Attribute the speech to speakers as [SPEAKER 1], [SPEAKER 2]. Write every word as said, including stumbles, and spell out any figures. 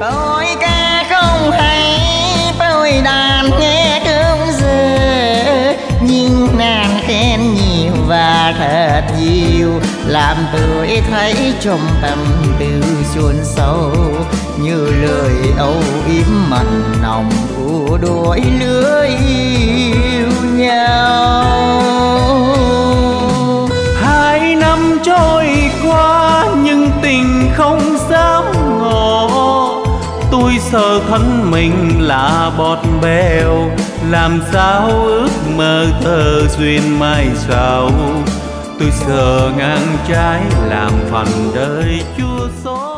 [SPEAKER 1] tôi ca không hay tôi đàn nghe cơm giờ, nhưng nàng khen nhiều và thật nhiều làm tôi thấy trong tâm tư chôn sâu, như lời âu yếm mặn nồng của đôi lứa yêu nhau.
[SPEAKER 2] Hai năm trôi qua nhưng tình không dám ngỏ, tôi sợ thân mình là bọt bèo, làm sao ước mơ thơ duyên mai sau. Tôi sợ ngang trái làm phần đời chua xót.